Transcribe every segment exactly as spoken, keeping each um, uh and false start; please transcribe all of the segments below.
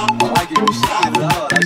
اگه میشه که آرش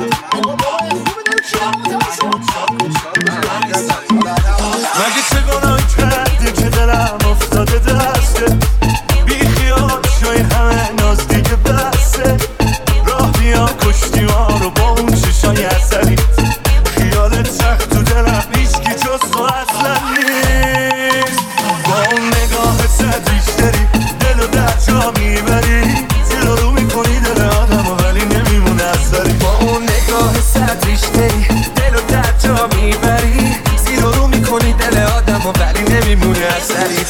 مگه چه گناه کردی که دلم افتاده دسته بی خیال شوی همه ناز دیگه بسته راه بیا کشتی ما رو با اون ششای اثریت خیالت سخت تو دلم هیچکی جز تو اصلا نیست با اون نگاه صدریش داری دل و در جا میبری زیر رو میکنی دل آدم و ولی نمیمونه اثری با اون نگاه صدریش داری دل و در جا میبری زیر رو میکنی دل آدم و ولی نمیمونه اثری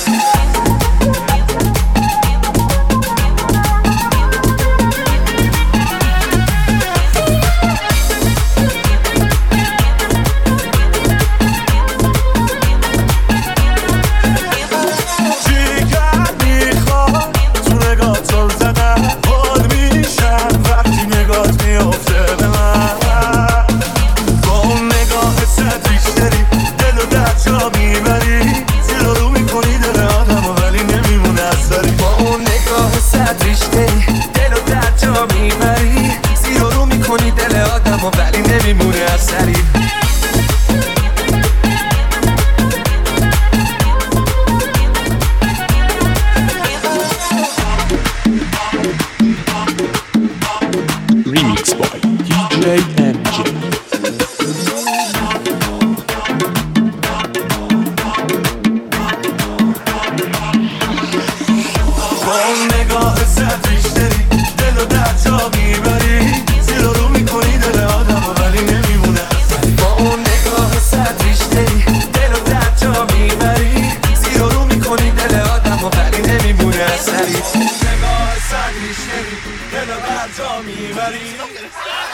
ولی نمیمونه اثری Remix by دی جی ام جی. با اون نگاه صدریش داری دل و در جا میبری زیر رو میکنی دل آدم و ولی نمیمونه با اون نگاه صدریش داری دل و در جا میبری زیر رو میکنی دل آدم و ولی نمیمونه اثری نگاه صدریش داری دل و در جا میبری